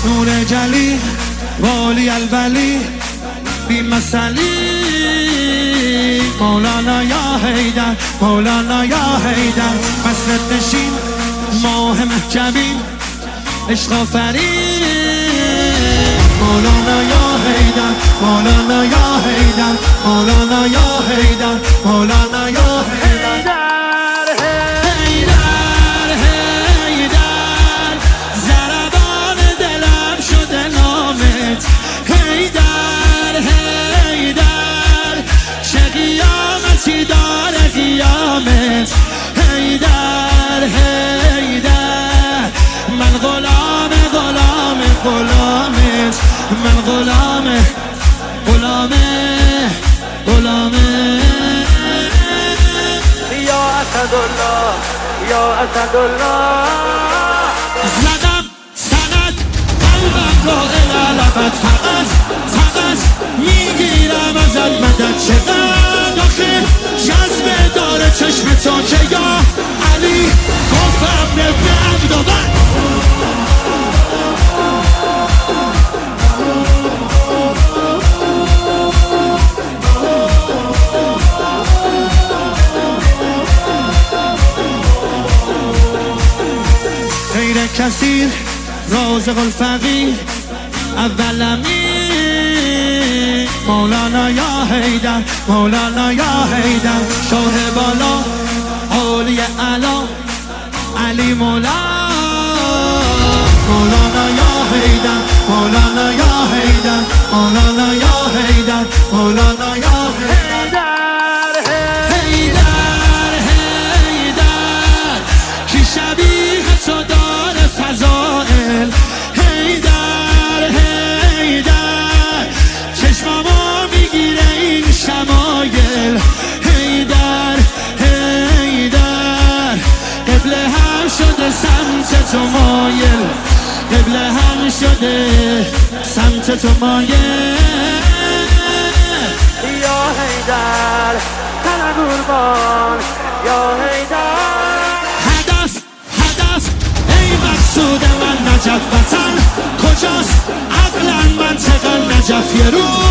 نور جلی والی الولی بی مثلی مولانا یا حیدر مولانا یا حیدر مسند نشین ماه محجبین عشق آفرین مولانا یا حیدر مولانا یا حیدر مولانا یا حیدر مولانا یا حیدر دار قیامت حیدر حیدر من غلام غلام غلامت من غلام غلام غلام یا اسدالله یا اسدالله زدم سند قلبم را الالبت فقط میگیرم ازت مدد چقدر آخه جذبه داره چشم تو که یا علی گفتم ابن عبدالله غیر کثیر رازق الفقیر اولمی مولانا یا حیدر مولانا یا حیدر شاه بالا اولی علا علی مولا مولانا یا حیدر مولانا یا حیدر مولانا یا حیدر مولانا یا حیدر حیدر حیدر کی شبیه تو داره فضائل حیدر حیدر چشمامو میگیره این شمایل حیدر حیدر قبله هم شده سمت تو مایل قبله هم شده سمت تو مایل یا حیدر تن قربان یا حیدر هدف ای مقصود من نجف وطن کجاست عقلا منطقا نجف یه روز